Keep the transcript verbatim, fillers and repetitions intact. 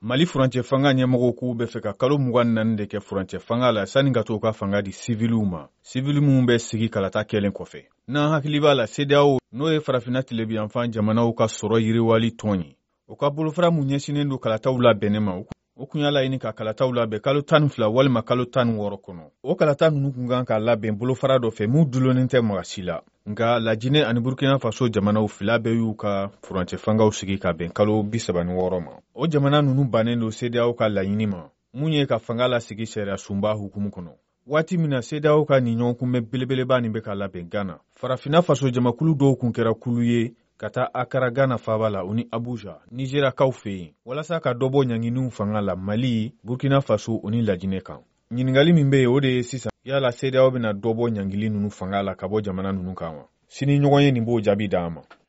Mali furancɛ fanga ɲɛmɔgɔw k'u bɛ fɛ ka kalo mugan naani de kɛ furancɛ fanga la sanni ka to ka fanga di civiliw ma. Civil mun bɛ sigi kalata kɛlen kɔfɛ. N'an hakili b'a la C D A O n'o ye farafinna tilebiyanfan jamanaw ka sɔrɔ yiriwali tɔn ye. O ka bolofara mun ɲɛsinnen don kalataw labɛnnen ma. O kun y'a laɲini ka kalataw labɛn kalo tan ni fila walima kalo tan ni wɔɔrɔ kɔnɔ. O kalata ninnu kun kan ka labɛn bolofara dɔ fɛ mun dulonnen tɛ maga si la. Nka Lajinɛ ani Burkina Faso jamanaw fila bɛɛ y'u ka furancɛ fangaw sigi ka bɛn kalo bi saba ni wɔɔrɔ ma. O jamana ninnu bannen don C D A O ka laɲini ma, mun ye ka fanga la sigi sariya sunba hukumu kɔnɔ. Waati min na C D A O ka nin ɲɔgɔn kunbɛn belebeleba nin bɛ ka labɛn Ghana. Farafinna Faso jamakulu dɔw kun kɛra kulu ye ka taa Akara Ghana faaba la o ni Abuja, Nigérakaw fɛ yen, walasa ka dɔ bɔ ɲanginiw fanga la Mali, Burkina Faso o ni Lajinɛ kan. Ɲininkali min bɛ yen o de ye sisan yala C D A O bɛna dɔ bɔ ɲangili ninnu fanga la ka bɔ jamana ninnu kan wa? Sini ɲɔgɔn ye nin b'o jaabi d'an ma.